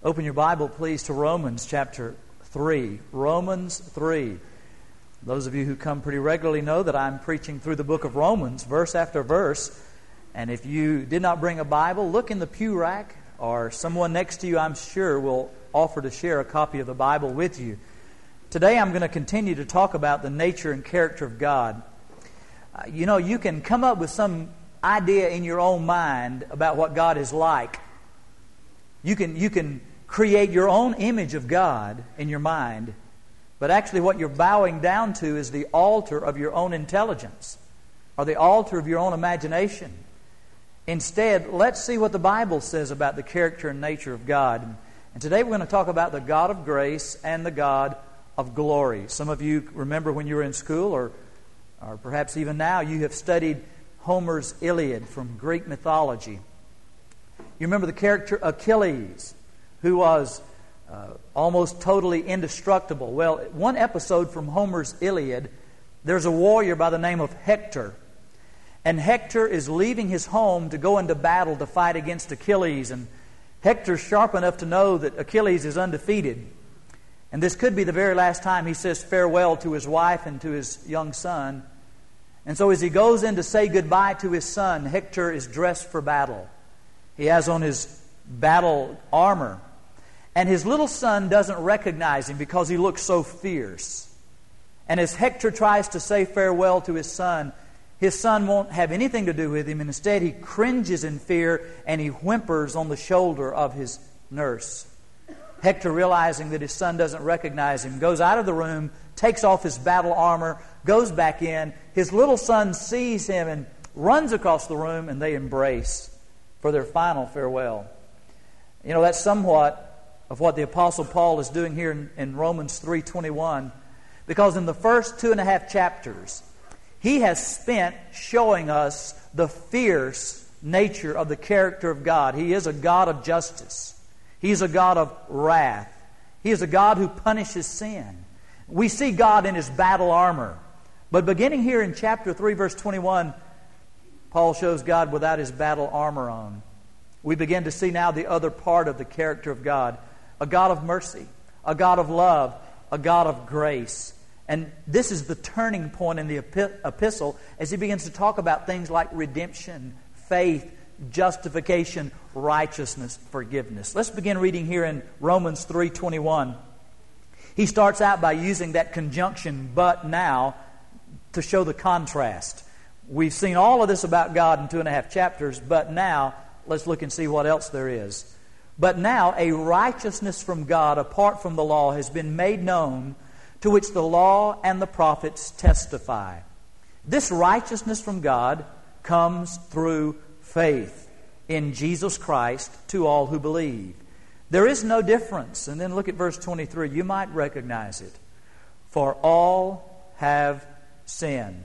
Open your Bible, please, to Romans chapter 3. Romans 3. Those of you who come pretty regularly know that I'm preaching through the book of Romans, verse after verse. And if you did not bring a Bible, look in the pew rack, or someone next to you, I'm sure, will offer to share a copy of the Bible with you. Today I'm going to continue to talk about the nature and character of God. You can come up with some idea in your own mind about what God is like. You can create your own image of God in your mind, but actually what you're bowing down to is the altar of your own intelligence or the altar of your own imagination. Instead, let's see what the Bible says about the character and nature of God. And today we're going to talk about the God of grace and the God of glory. Some of you remember when you were in school, or perhaps even now, you have studied Homer's Iliad from Greek mythology. You remember the character Achilles, who was almost totally indestructible. Well, one episode from Homer's Iliad, there's a warrior by the name of Hector. And Hector is leaving his home to go into battle to fight against Achilles. And Hector's sharp enough to know that Achilles is undefeated. And this could be the very last time he says farewell to his wife and to his young son. And so as he goes in to say goodbye to his son, Hector is dressed for battle. He has on his battle armor. And his little son doesn't recognize him because he looks so fierce. And as Hector tries to say farewell to his son won't have anything to do with him. And instead, he cringes in fear and he whimpers on the shoulder of his nurse. Hector, realizing that his son doesn't recognize him, goes out of the room, takes off his battle armor, goes back in. His little son sees him and runs across the room, and they embrace for their final farewell. That's somewhat of what the Apostle Paul is doing here in Romans 3:21, because in the first 2.5 chapters, he has spent showing us the fierce nature of the character of God. He is a God of justice. He's a God of wrath. He is a God who punishes sin. We see God in His battle armor. But beginning here in chapter 3, verse 21, Paul shows God without His battle armor on. We begin to see now the other part of the character of God. A God of mercy, a God of love, a God of grace. And this is the turning point in the epistle as he begins to talk about things like redemption, faith, justification, righteousness, forgiveness. Let's begin reading here in Romans 3:21. He starts out by using that conjunction, but now, to show the contrast. We've seen all of this about God in 2.5 chapters, but now, let's look and see what else there is. But now, a righteousness from God apart from the law has been made known, to which the law and the prophets testify. This righteousness from God comes through faith in Jesus Christ to all who believe. There is no difference. And then look at verse 23. You might recognize it. For all have sinned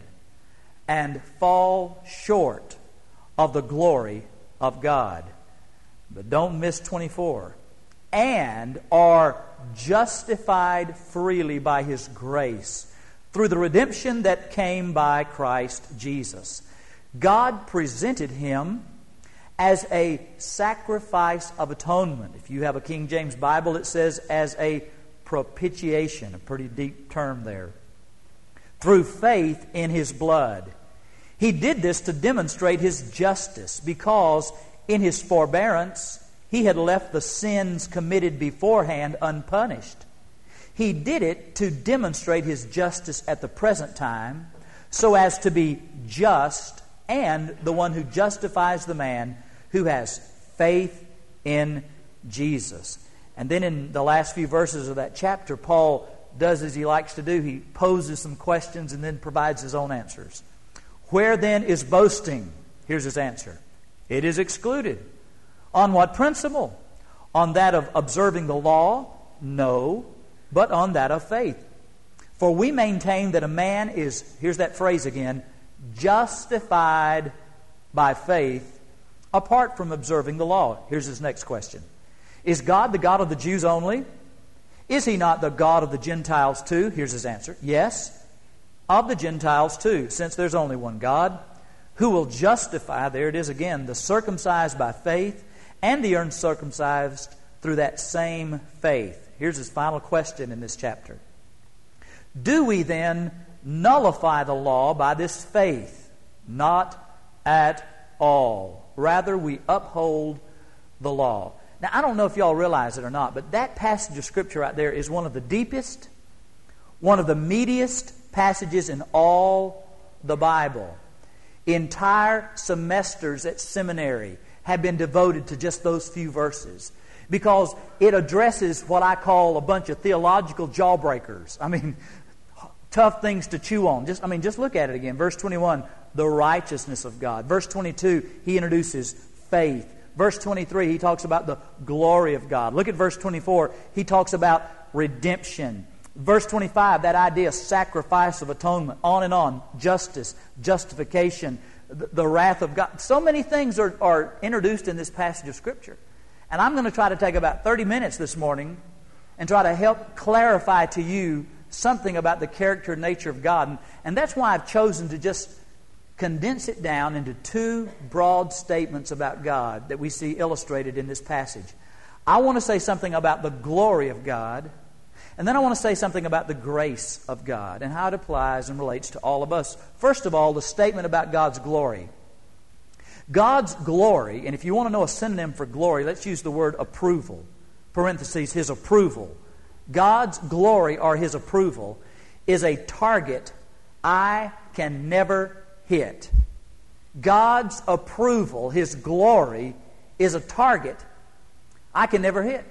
and fall short of the glory of God. But don't miss 24. And are justified freely by His grace through the redemption that came by Christ Jesus. God presented Him as a sacrifice of atonement. If you have a King James Bible, it says as a propitiation, a pretty deep term there. Through faith in His blood. He did this to demonstrate His justice, because in His forbearance He had left the sins committed beforehand unpunished. He did it to demonstrate His justice at the present time, so as to be just and the one who justifies the man who has faith in Jesus. And then in the last few verses of that chapter, Paul does as he likes to do. He poses some questions and then provides his own answers. Where then is boasting? Here's his answer. It is excluded. On what principle? On that of observing the law? No, but on that of faith. For we maintain that a man is, here's that phrase again, justified by faith apart from observing the law. Here's his next question. Is God the God of the Jews only? Is He not the God of the Gentiles too? Here's his answer. Yes, of the Gentiles too, since there's only one God, who will justify, there it is again, the circumcised by faith and the uncircumcised through that same faith. Here's his final question in this chapter. Do we then nullify the law by this faith? Not at all. Rather, we uphold the law. Now, I don't know if y'all realize it or not, but that passage of Scripture right there is one of the deepest, one of the meatiest passages in all the Bible. Entire semesters at seminary have been devoted to just those few verses because it addresses what I call a bunch of theological jawbreakers. I mean, tough things to chew on. Just look at it again. Verse 21, the righteousness of God. Verse 22, he introduces faith. Verse 23, he talks about the glory of God. Look at verse 24. He talks about redemption. Verse 25, that idea of sacrifice of atonement. On and on. Justice, justification, the wrath of God. So many things are introduced in this passage of Scripture. And I'm going to try to take about 30 minutes this morning and try to help clarify to you something about the character and nature of God. And that's why I've chosen to just condense it down into two broad statements about God that we see illustrated in this passage. I want to say something about the glory of God, and then I want to say something about the grace of God and how it applies and relates to all of us. First of all, the statement about God's glory. God's glory, and if you want to know a synonym for glory, let's use the word approval. Parentheses, His approval. God's glory or His approval is a target I can never hit. God's approval, His glory, is a target I can never hit.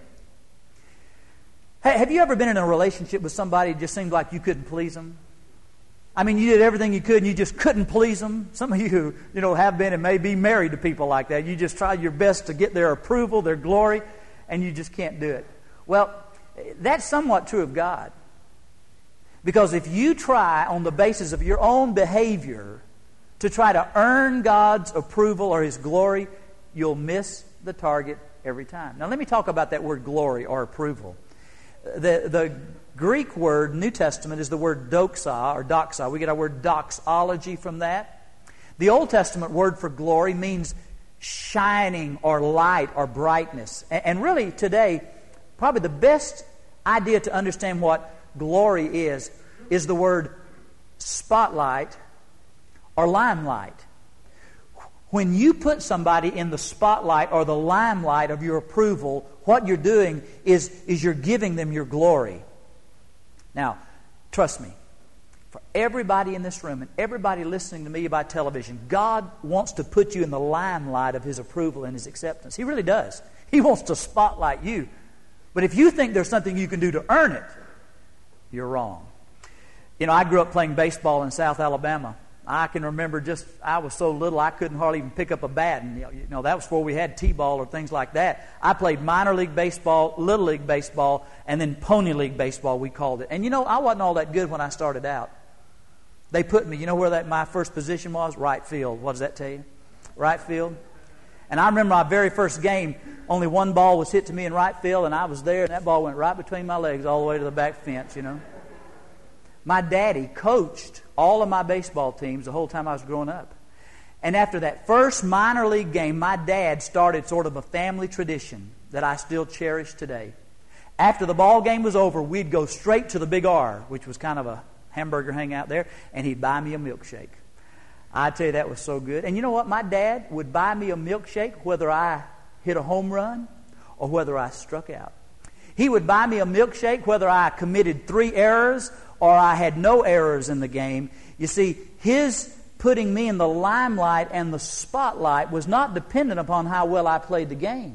Hey, have you ever been in a relationship with somebody that just seemed like you couldn't please them? I mean, you did everything you could and you just couldn't please them. Some of you, have been and may be married to people like that. You just tried your best to get their approval, their glory, and you just can't do it. Well, that's somewhat true of God. Because if you try on the basis of your own behavior to try to earn God's approval or His glory, you'll miss the target every time. Now let me talk about that word glory or approval. The Greek word, New Testament, is the word doxa or doxa. We get our word doxology from that. The Old Testament word for glory means shining or light or brightness. And really today, probably the best idea to understand what glory is the word spotlight or limelight. When you put somebody in the spotlight or the limelight of your approval, what you're doing is you're giving them your glory. Now, trust me, for everybody in this room and everybody listening to me by television, God wants to put you in the limelight of His approval and His acceptance. He really does. He wants to spotlight you. But if you think there's something you can do to earn it, you're wrong. I grew up playing baseball in South Alabama. I can remember I was so little I couldn't hardly even pick up a bat. And that was before we had T-ball or things like that. I played minor league baseball, little league baseball, and then pony league baseball, we called it. And I wasn't all that good when I started out. They put me, where my first position was? Right field. What does that tell you? Right field. And I remember my very first game, only one ball was hit to me in right field, and I was there, and that ball went right between my legs all the way to the back fence, My daddy coached all of my baseball teams the whole time I was growing up. And after that first minor league game, my dad started sort of a family tradition that I still cherish today. After the ball game was over, we'd go straight to the Big R, which was kind of a hamburger hangout there, and he'd buy me a milkshake. I tell you, that was so good. And you know what? My dad would buy me a milkshake whether I hit a home run or whether I struck out. He would buy me a milkshake whether I committed 3 errors or I had no errors in the game. You see, his putting me in the limelight and the spotlight was not dependent upon how well I played the game.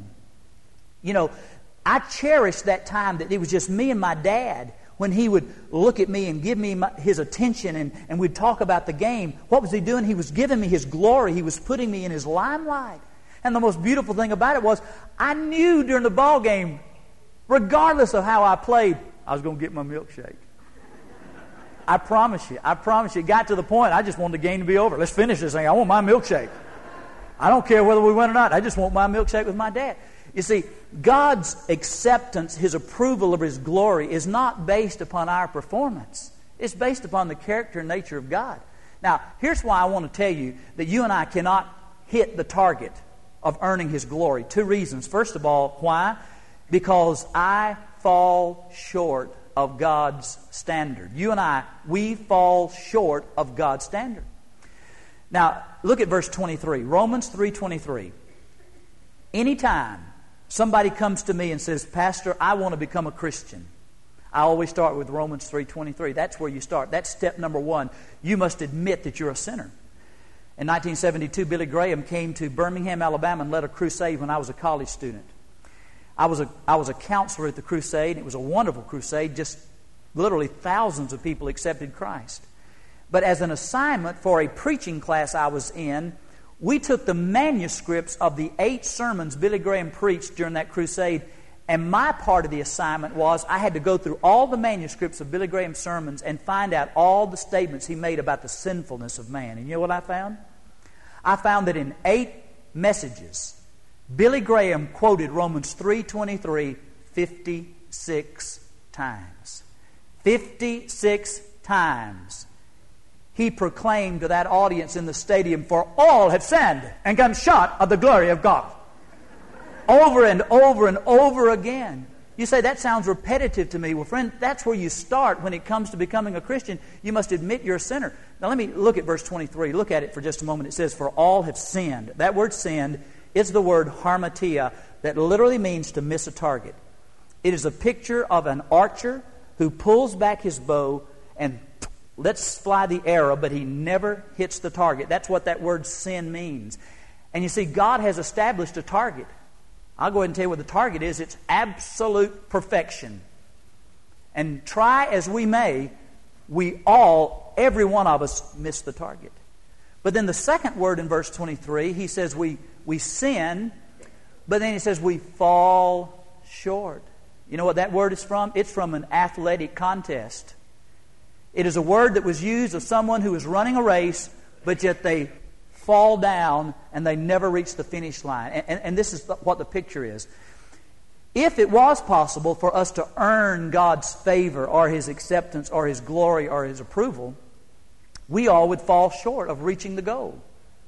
I cherished that time that it was just me and my dad when he would look at me and give me his attention and we'd talk about the game. What was he doing? He was giving me his glory. He was putting me in his limelight. And the most beautiful thing about it was I knew during the ball game, regardless of how I played, I was going to get my milkshake. I promise you. It got to the point I just wanted the game to be over. Let's finish this thing. I want my milkshake. I don't care whether we win or not. I just want my milkshake with my dad. You see, God's acceptance, His approval of His glory is not based upon our performance. It's based upon the character and nature of God. Now, here's why I want to tell you that you and I cannot hit the target of earning His glory. 2 reasons. First of all, why? because I fall short of God's standard. You and I, we fall short of God's standard. Now, look at verse 23. Romans 3:23. Anytime somebody comes to me and says, Pastor, I want to become a Christian, I always start with Romans 3:23. That's where you start. That's step number one. You must admit that you're a sinner. In 1972, Billy Graham came to Birmingham, Alabama, and led a crusade when I was a college student. I was a counselor at the crusade. It was a wonderful crusade. Just literally thousands of people accepted Christ. But as an assignment for a preaching class I was in, we took the manuscripts of the 8 sermons Billy Graham preached during that crusade, and my part of the assignment was I had to go through all the manuscripts of Billy Graham's sermons and find out all the statements he made about the sinfulness of man. And you know what I found? I found that in 8 messages, Billy Graham quoted Romans 3:23 56 times. 56 times. He proclaimed to that audience in the stadium, for all have sinned and come short of the glory of God. Over and over and over again. You say, that sounds repetitive to me. Well, friend, that's where you start when it comes to becoming a Christian. You must admit you're a sinner. Now let me look at verse 23. Look at it for just a moment. It says, for all have sinned. That word sinned is the word harmatia, that literally means to miss a target. It is a picture of an archer who pulls back his bow and lets fly the arrow, but he never hits the target. That's what that word sin means. And you see, God has established a target. I'll go ahead and tell you what the target is. It's absolute perfection. And try as we may, every one of us, miss the target. But then the second word in verse 23, he says we sin, but then he says we fall short. You know what that word is from? It's from an athletic contest. It is a word that was used of someone who is running a race, but yet they fall down and they never reach the finish line. And this is what the picture is. If it was possible for us to earn God's favor or His acceptance or His glory or His approval, we all would fall short of reaching the goal.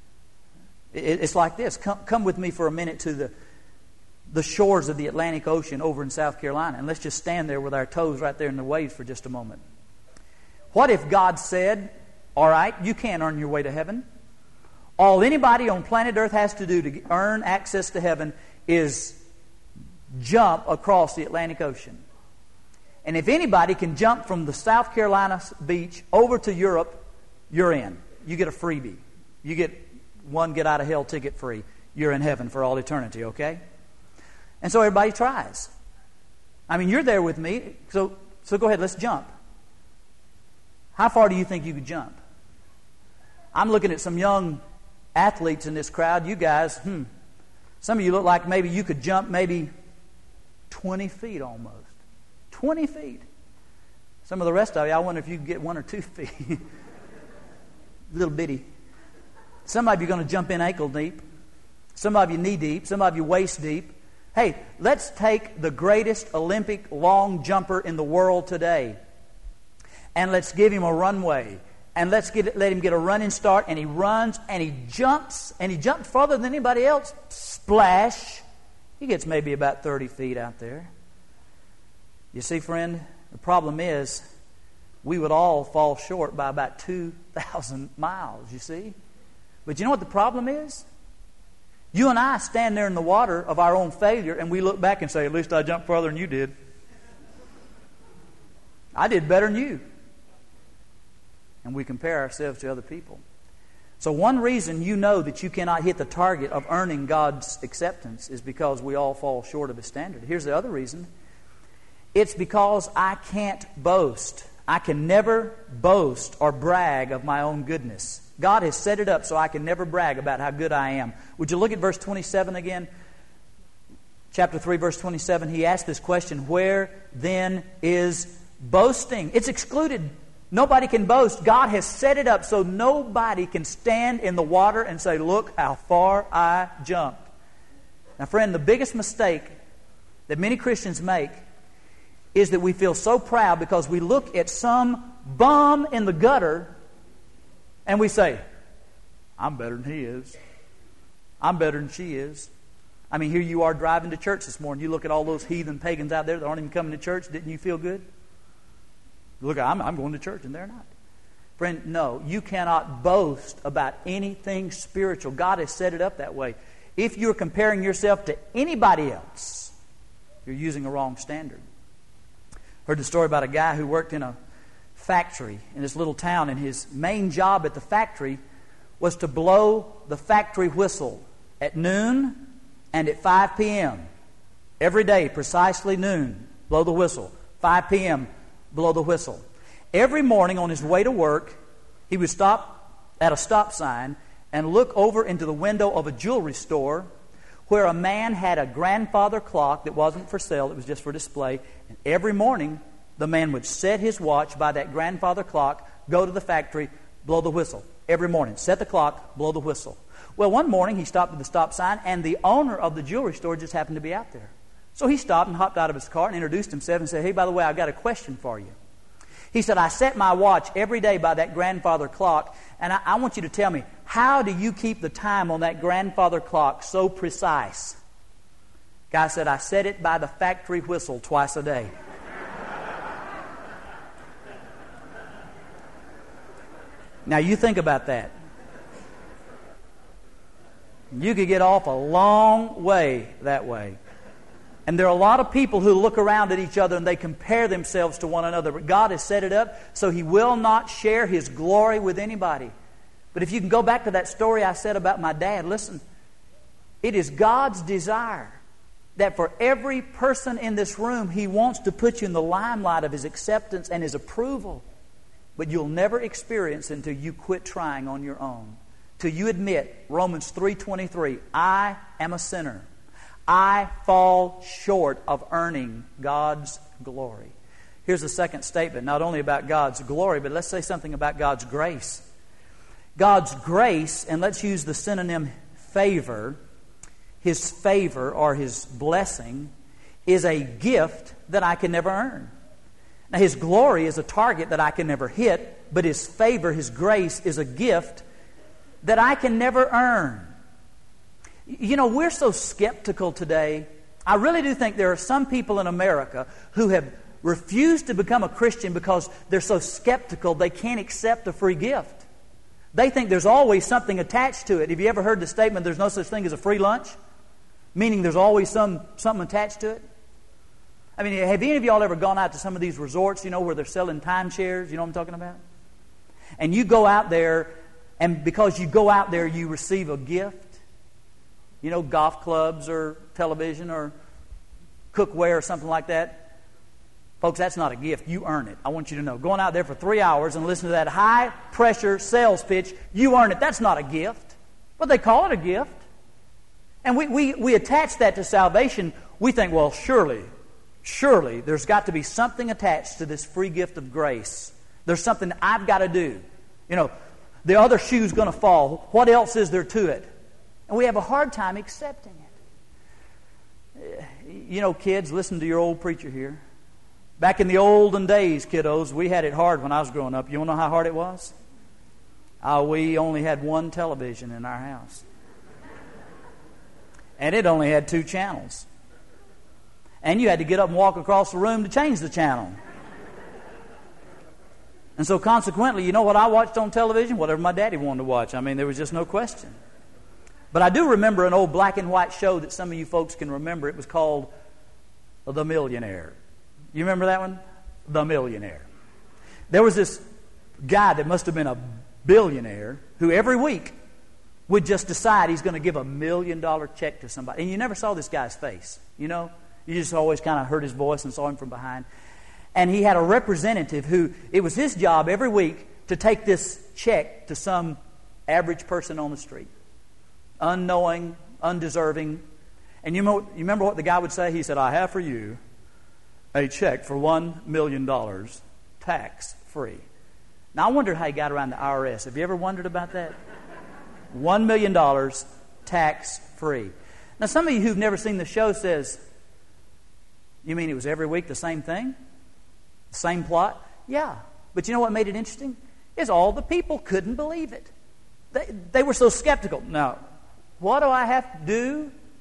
It's like this. Come with me for a minute to the shores of the Atlantic Ocean over in South Carolina, and let's just stand there with our toes right there in the waves for just a moment. What if God said, all right, you can't earn your way to heaven. All anybody on planet Earth has to do to earn access to heaven is jump across the Atlantic Ocean. And if anybody can jump from the South Carolina beach over to Europe, you're in. You get a freebie. You get one get out of hell ticket free. You're in heaven for all eternity, okay? And so everybody tries. I mean, you're there with me, so go ahead, let's jump. How far do you think you could jump? I'm looking at some young athletes in this crowd. You guys, some of you look like maybe you could jump maybe 20 feet almost. 20 feet. Some of the rest of you, I wonder if you could get 1 or 2 feet. Little bitty. Some of you are going to jump in ankle deep. Some of you knee deep. Some of you waist deep. Hey, let's take the greatest Olympic long jumper in the world today, and let's give him a runway, and let him get a running start, and he runs, and he jumps farther than anybody else. Splash. He gets maybe about 30 feet out there. You see, friend, the problem is we would all fall short by about 2,000 miles, you see. But you know what the problem is? You and I stand there in the water of our own failure, and we look back and say, at least I jumped farther than you did. I did better than you. And we compare ourselves to other people. So one reason you know that you cannot hit the target of earning God's acceptance is because we all fall short of His standard. Here's the other reason. It's because I can't boast. I can never boast or brag of my own goodness. God has set it up so I can never brag about how good I am. Would you look at verse 27 again? Chapter 3, verse 27. He asked this question, where then is boasting? It's excluded. Nobody can boast. God has set it up so nobody can stand in the water and say, look how far I jumped. Now, friend, the biggest mistake that many Christians make is that we feel so proud because we look at some bum in the gutter and we say, I'm better than he is. I'm better than she is. I mean, here you are driving to church this morning. You look at all those heathen pagans out there that aren't even coming to church. Didn't you feel good? Look, I'm going to church and they're not. Friend, no, you cannot boast about anything spiritual. God has set it up that way. If you're comparing yourself to anybody else, you're using a wrong standard. Heard the story about a guy who worked in a factory in this little town, and his main job at the factory was to blow the factory whistle at noon and at 5 p.m. Every day, precisely noon, blow the whistle. 5 p.m., blow the whistle. Every morning on his way to work, he would stop at a stop sign and look over into the window of a jewelry store where a man had a grandfather clock that wasn't for sale, it was just for display. And every morning, the man would set his watch by that grandfather clock, go to the factory, blow the whistle. Every morning, set the clock, blow the whistle. Well, one morning he stopped at the stop sign, and the owner of the jewelry store just happened to be out there. So he stopped and hopped out of his car and introduced himself and said, "Hey, by the way, I've got a question for you." He said, "I set my watch every day by that grandfather clock, and I want you to tell me, how do you keep the time on that grandfather clock so precise?" Guy said, "I set it by the factory whistle twice a day." Now you think about that. You could get off a long way that way. And there are a lot of people who look around at each other and they compare themselves to one another. But God has set it up so He will not share His glory with anybody. But if you can go back to that story I said about my dad, listen, it is God's desire that for every person in this room, He wants to put you in the limelight of His acceptance and His approval. But you'll never experience it until you quit trying on your own. Till you admit, Romans 3:23, I am a sinner. I fall short of earning God's glory. Here's the second statement, not only about God's glory, but let's say something about God's grace. God's grace, and let's use the synonym favor, His favor or His blessing, is a gift that I can never earn. Now, His glory is a target that I can never hit, but His favor, His grace, is a gift that I can never earn. You know, we're so skeptical today. I really do think there are some people in America who have refused to become a Christian because they're so skeptical they can't accept a free gift. They think there's always something attached to it. Have you ever heard the statement, there's no such thing as a free lunch? Meaning there's always something attached to it? I mean, have any of y'all ever gone out to some of these resorts, you know, where they're selling timeshares? You know what I'm talking about? And you go out there, and because you go out there, you receive a gift. You know, golf clubs or television or cookware or something like that. Folks, that's not a gift. You earn it. I want you to know. Going out there for 3 hours and listening to that high-pressure sales pitch, you earn it. That's not a gift. But they call it a gift. And we attach that to salvation. We think, well, surely, there's got to be something attached to this free gift of grace. There's something I've got to do. You know, the other shoe's going to fall. What else is there to it? And we have a hard time accepting it. You know, kids, listen to your old preacher here. Back in the olden days, kiddos, we had it hard when I was growing up. You want to know how hard it was? We only had one television in our house. And it only had 2 channels. And you had to get up and walk across the room to change the channel. And so consequently, you know what I watched on television? Whatever my daddy wanted to watch. I mean, there was just no question. But I do remember an old black and white show that some of you folks can remember. It was called The Millionaire. You remember that one? The Millionaire. There was this guy that must have been a billionaire who every week would just decide he's going to give $1 million check to somebody. And you never saw this guy's face, you know? You just always kind of heard his voice and saw him from behind. And he had a representative who, it was his job every week to take this check to some average person on the street. Unknowing, undeserving. And you remember what the guy would say? He said, I have for you a check for $1 million, tax-free. Now, I wondered how he got around the IRS. Have you ever wondered about that? $1 million, tax-free. Now, some of you who've never seen the show says, you mean it was every week the same thing? The same plot? Yeah. But you know what made it interesting? Is all the people couldn't believe it. They were so skeptical. Now, what do I have to do?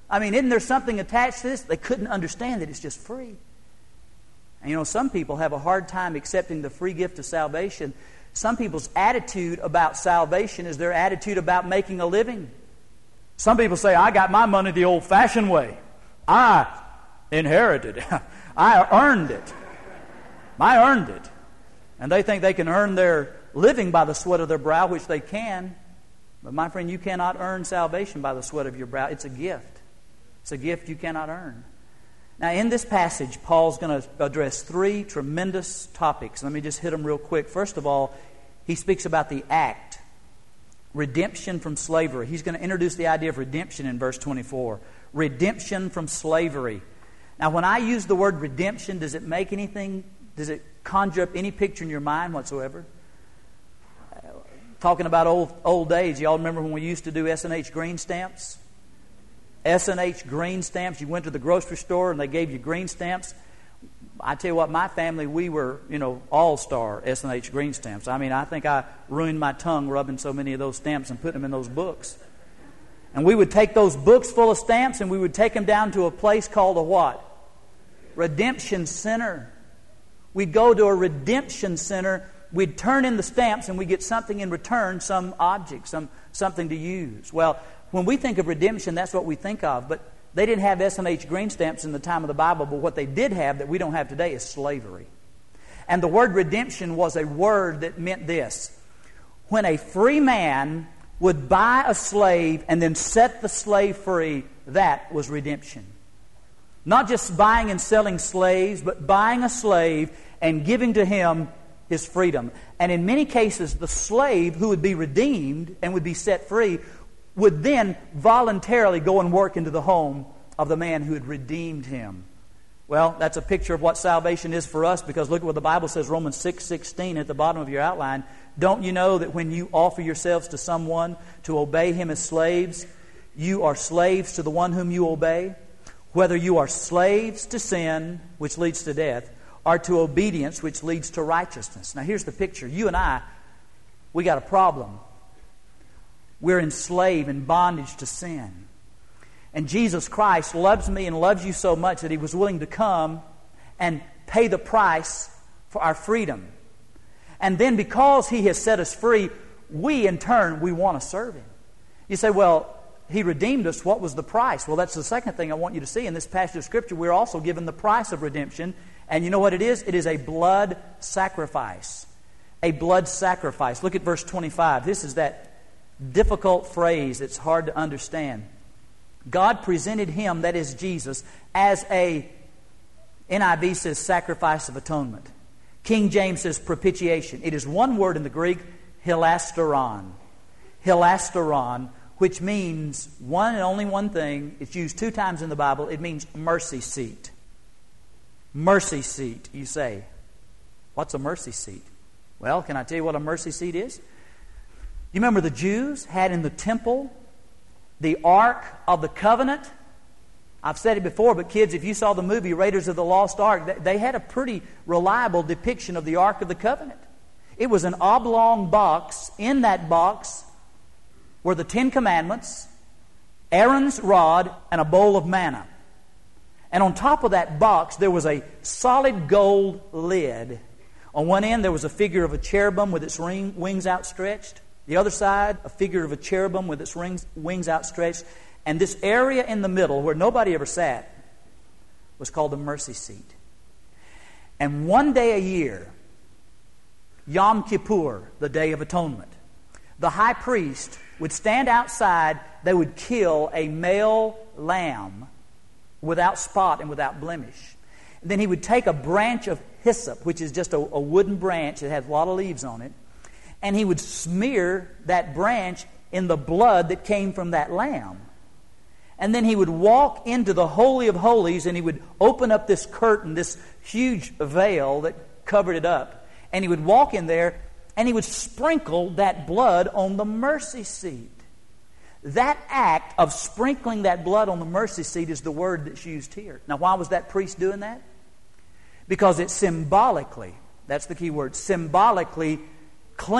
I mean, isn't there something attached to this? They couldn't understand that it's just free. And you know, some people have a hard time accepting the free gift of salvation. Some people's attitude about salvation is their attitude about making a living. Some people say, I got my money the old-fashioned way. I inherited it. I earned it. I earned it. And they think they can earn their living by the sweat of their brow, which they can. But my friend, you cannot earn salvation by the sweat of your brow. It's a gift. It's a gift you cannot earn. Now, in this passage, Paul's going to address three tremendous topics. Let me just hit them real quick. First of all, he speaks about the act, redemption from slavery. He's going to introduce the idea of redemption in verse 24. Redemption from slavery. Now, when I use the word redemption, does it make anything, does it conjure up any picture in your mind whatsoever? Talking about old days, y'all remember when we used to do S&H green stamps? S&H green stamps. You went to the grocery store and they gave you green stamps. I tell you what, my family, we were, all-star S&H green stamps. I mean, I think I ruined my tongue rubbing so many of those stamps and putting them in those books. And we would take those books full of stamps and we would take them down to a place called a what? Redemption Center. We'd go to a redemption center. We'd turn in the stamps and we'd get something in return, some object, something to use. Well, when we think of redemption, that's what we think of. But they didn't have S&H green stamps in the time of the Bible. But what they did have that we don't have today is slavery. And the word redemption was a word that meant this. When a free man would buy a slave and then set the slave free, that was redemption. Not just buying and selling slaves, but buying a slave and giving to him his freedom. And in many cases, the slave who would be redeemed and would be set free would then voluntarily go and work into the home of the man who had redeemed him. Well, that's a picture of what salvation is for us, because look at what the Bible says, Romans 6:16 at the bottom of your outline. Don't you know that when you offer yourselves to someone to obey him as slaves, you are slaves to the one whom you obey? Whether you are slaves to sin, which leads to death, or to obedience, which leads to righteousness. Now here's the picture. You and I, we got a problem. We're enslaved in bondage to sin. And Jesus Christ loves me and loves you so much that He was willing to come and pay the price for our freedom. And then because He has set us free, we in turn, we want to serve Him. You say, well, He redeemed us. What was the price? Well, that's the second thing I want you to see. In this passage of Scripture, we're also given the price of redemption. And you know what it is? It is a blood sacrifice. A blood sacrifice. Look at verse 25. This is that difficult phrase that's hard to understand. God presented Him, that is Jesus, as a, NIV says sacrifice of atonement. King James says propitiation. It is one word in the Greek, hilasteron. Hilasteron, which means one and only one thing. It's used 2 times in the Bible. It means mercy seat. Mercy seat, you say. What's a mercy seat? Well, can I tell you what a mercy seat is? You remember the Jews had in the temple the Ark of the Covenant? I've said it before, but kids, if you saw the movie Raiders of the Lost Ark, they had a pretty reliable depiction of the Ark of the Covenant. It was an oblong box. In that box were the 10 Commandments, Aaron's rod, and a bowl of manna. And on top of that box, there was a solid gold lid. On one end, there was a figure of a cherubim with its wings outstretched. The other side, a figure of a cherubim with its wings outstretched. And this area in the middle, where nobody ever sat, was called the mercy seat. And one day a year, Yom Kippur, the Day of Atonement, the high priest would stand outside. They would kill a male lamb without spot and without blemish. And then he would take a branch of hyssop, which is just a wooden branch that has a lot of leaves on it, and he would smear that branch in the blood that came from that lamb. And then he would walk into the Holy of Holies and he would open up this curtain, this huge veil that covered it up. And he would walk in there and he would sprinkle that blood on the mercy seat. That act of sprinkling that blood on the mercy seat is the word that's used here. Now, why was that priest doing that? Because it symbolically, that's the key word, symbolically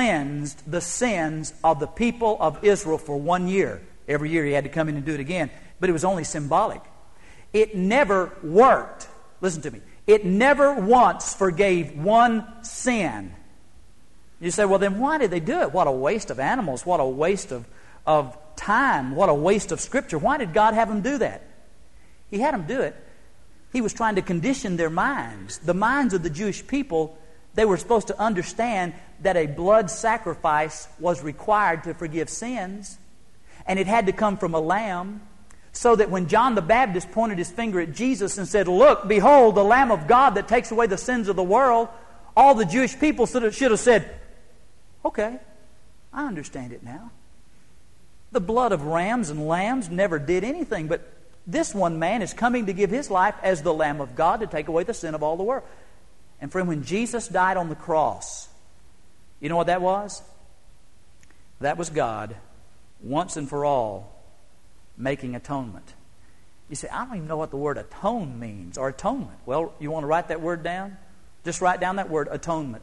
cleansed the sins of the people of Israel for 1 year. Every year he had to come in and do it again. but it was only symbolic. It never worked. Listen to me. It never once forgave one sin. You say, well, then why did they do it? What a waste of animals. What a waste of time. What a waste of Scripture. Why did God have them do that? He had them do it. He was trying to condition their minds. The minds of the Jewish people, they were supposed to understand that a blood sacrifice was required to forgive sins. And it had to come from a lamb. So that when John the Baptist pointed his finger at Jesus and said, look, behold, the Lamb of God that takes away the sins of the world, all the Jewish people should have said, okay, I understand it now. The blood of rams and lambs never did anything, but this one man is coming to give his life as the Lamb of God to take away the sin of all the world. And friend, when Jesus died on the cross, you know what that was? That was God, once and for all, making atonement. You say, I don't even know what the word atone means, or atonement. Well, you want to write that word down? Just write down that word, atonement.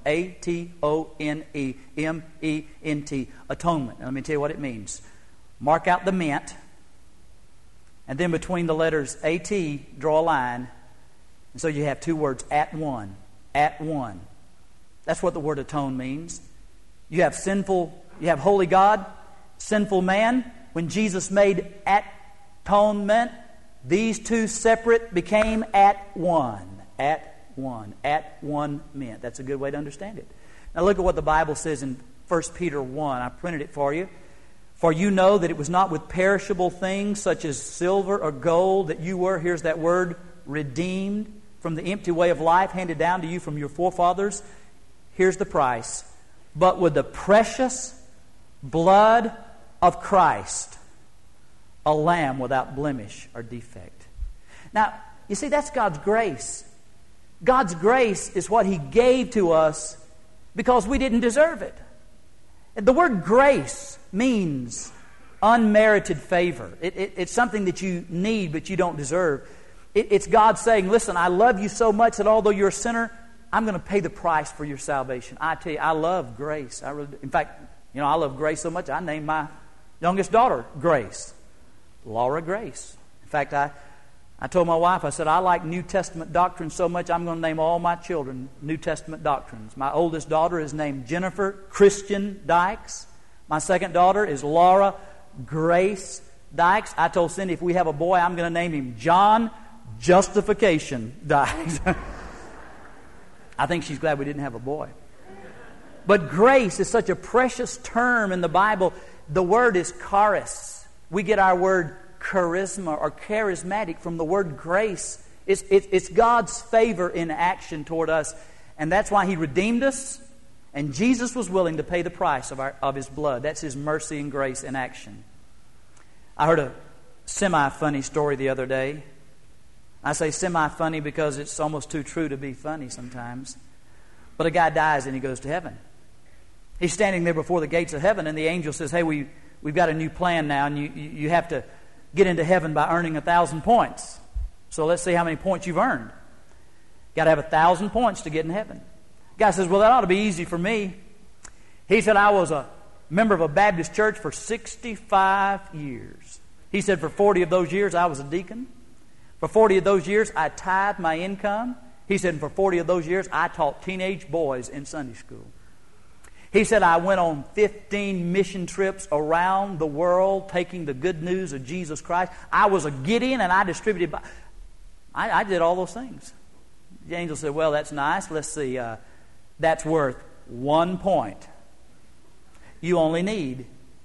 A-T-O-N-E-M-E-N-T. Atonement. Now, let me tell you what it means. Mark out the mint, and then between the letters A-T, draw a line. And so you have two words, at one. At one. That's what the word atone means. You have holy God, sinful man. When Jesus made atonement, these two separate became at one. At one. At one meant. That's a good way to understand it. Now look at what the Bible says in 1 Peter 1. I printed it for you. For you know that it was not with perishable things such as silver or gold that you were, here's that word, redeemed from the empty way of life handed down to you from your forefathers. Here's the price. But with the precious blood of Christ, a lamb without blemish or defect. Now, you see, that's God's grace. God's grace is what He gave to us because we didn't deserve it. The word grace means unmerited favor. It's something that you need but you don't deserve. It's God saying, listen, I love you so much that although you're a sinner, I'm going to pay the price for your salvation. I tell you, I love grace. In fact, I love grace so much, I named my youngest daughter Grace. Laura Grace. In fact, I told my wife, I said, I like New Testament doctrine so much, I'm going to name all my children New Testament doctrines. My oldest daughter is named Jennifer Christian Dykes. My second daughter is Laura Grace Dykes. I told Cindy, if we have a boy, I'm going to name him John Justification Dykes. I think she's glad we didn't have a boy. But grace is such a precious term in the Bible. The word is charis. We get our word charisma or charismatic from the word grace. It's God's favor in action toward us. And that's why He redeemed us. And Jesus was willing to pay the price of His blood. That's His mercy and grace in action. I heard a semi-funny story the other day. I say semi-funny because it's almost too true to be funny sometimes. But a guy dies and he goes to heaven. He's standing there before the gates of heaven, and the angel says, hey, we've got a new plan now, and you have to get into heaven by earning 1,000 points. So let's see how many points you've earned. Got to have 1,000 points to get in heaven. The guy says, well, that ought to be easy for me. He said, I was a member of a Baptist church for 65 years. He said, for 40 of those years, I was a deacon. For 40 of those years, I tithed my income. He said, and for 40 of those years, I taught teenage boys in Sunday school. He said, I went on 15 mission trips around the world taking the good news of Jesus Christ. I was a Gideon and I distributed. I did all those things. The angel said, well, that's nice. Let's see. That's worth 1 point. You only need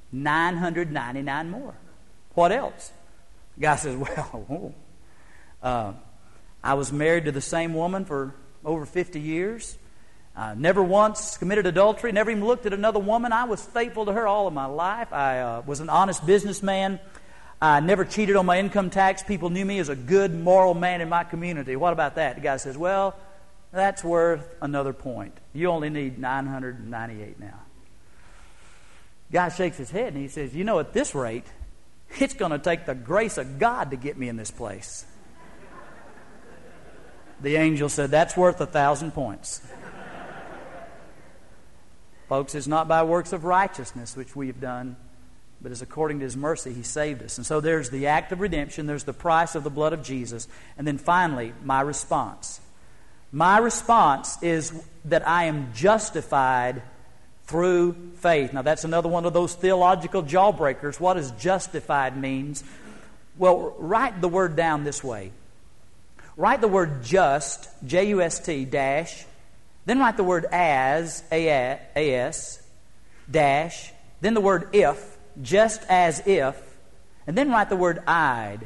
999 more. What else? The guy says, well, I was married to the same woman for over 50 years. Never once committed adultery, never even looked at another woman. I was faithful to her all of my life. I was an honest businessman. I never cheated on my income tax. People knew me as a good, moral man in my community. What about that? The guy says, well, that's worth another point. You only need 998 now. The guy shakes his head and he says, at this rate, it's going to take the grace of God to get me in this place. The angel said, that's worth 1,000 points. Folks, it's not by works of righteousness which we have done, but it's according to His mercy He saved us. And so there's the act of redemption, there's the price of the blood of Jesus, and then finally, my response. My response is that I am justified through faith. Now that's another one of those theological jawbreakers. What does justified means? Well, write the word down this way. Write the word just, J-U-S-T, dash, then write the word as, A-S, dash, then the word if, just as if, and then write the word I'd,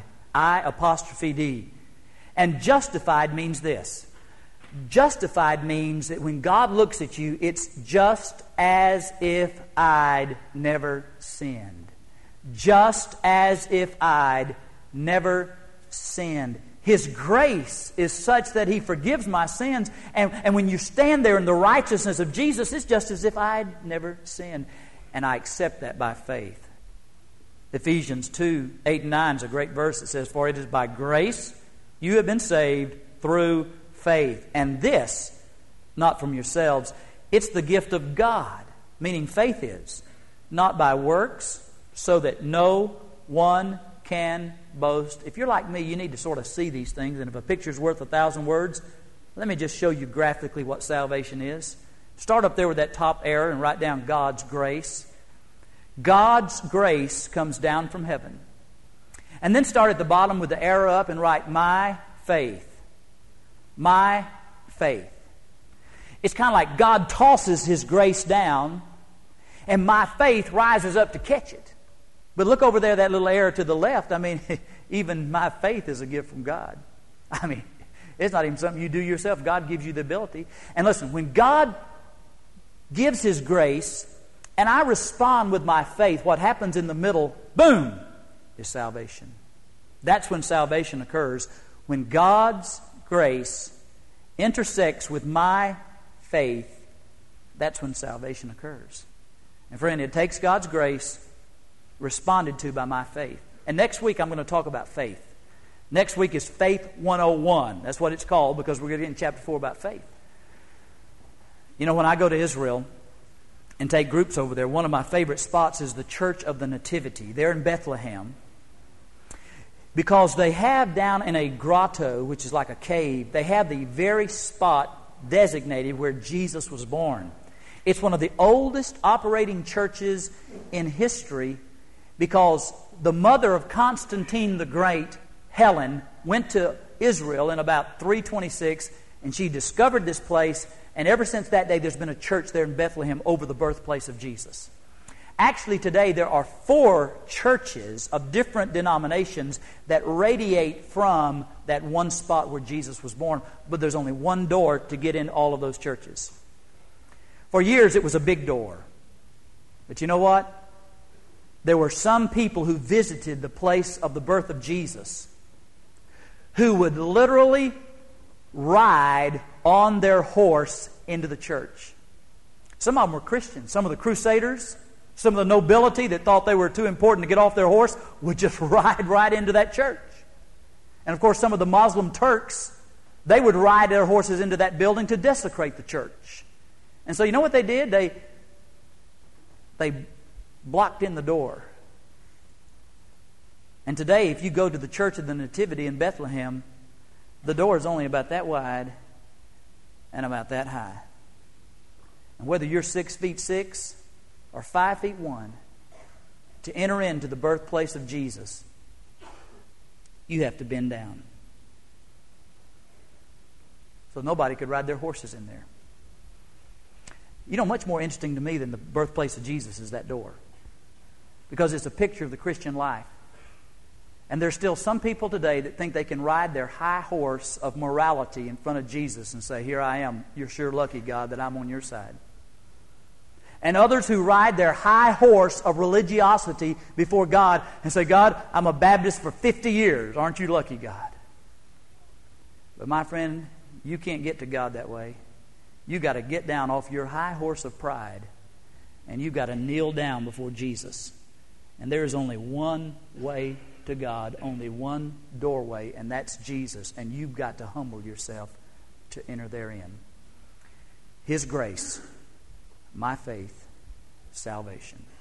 I''D. And justified means this. Justified means that when God looks at you, it's just as if I'd never sinned. Just as if I'd never sinned. His grace is such that He forgives my sins. And when you stand there in the righteousness of Jesus, it's just as if I'd never sinned. And I accept that by faith. Ephesians 2:8-9 is a great verse that says, "For it is by grace you have been saved through faith. And this, not from yourselves, it's the gift of God," meaning faith is, "not by works, so that no one can boast." If you're like me, you need to sort of see these things. And if a picture's worth 1,000 words, let me just show you graphically what salvation is. Start up there with that top arrow and write down God's grace. God's grace comes down from heaven. And then start at the bottom with the arrow up and write my faith. My faith. It's kind of like God tosses His grace down and my faith rises up to catch it. But look over there, that little arrow to the left. I mean, even my faith is a gift from God. I mean, it's not even something you do yourself. God gives you the ability. And listen, when God gives His grace and I respond with my faith, what happens in the middle, boom, is salvation. That's when salvation occurs. When God's grace intersects with my faith, that's when salvation occurs. And friend, it takes God's grace responded to by my faith. And next week I'm going to talk about faith. Next week is Faith 101. That's what it's called, because we're going to get in chapter 4 about faith. You know, when I go to Israel and take groups over there, one of my favorite spots is the Church of the Nativity. They're in Bethlehem. Because they have down in a grotto, which is like a cave, they have the very spot designated where Jesus was born. It's one of the oldest operating churches in history, because the mother of Constantine the Great, Helen, went to Israel in about 326, and she discovered this place, and ever since that day there's been a church there in Bethlehem over the birthplace of Jesus. Actually today there are 4 churches of different denominations that radiate from that one spot where Jesus was born, but there's only one door to get in all of those churches. For years it was a big door. But you know what? There were some people who visited the place of the birth of Jesus who would literally ride on their horse into the church. Some of them were Christians. Some of the crusaders, some of the nobility that thought they were too important to get off their horse would just ride right into that church. And of course some of the Muslim Turks, they would ride their horses into that building to desecrate the church. And so you know what they did? They blocked in the door. And today, if you go to the Church of the Nativity in Bethlehem, the door is only about that wide and about that high. And whether you're 6'6" or 5'1", to enter into the birthplace of Jesus, you have to bend down. So nobody could ride their horses in there. You know, much more interesting to me than the birthplace of Jesus is that door, because it's a picture of the Christian life. And there's still some people today that think they can ride their high horse of morality in front of Jesus and say, "Here I am. You're sure lucky, God, that I'm on your side." And others who ride their high horse of religiosity before God and say, "God, I'm a Baptist for 50 years. Aren't you lucky, God?" But my friend, you can't get to God that way. You got to get down off your high horse of pride, and you got to kneel down before Jesus. And there is only one way to God, only one doorway, and that's Jesus. And you've got to humble yourself to enter therein. His grace, my faith, salvation.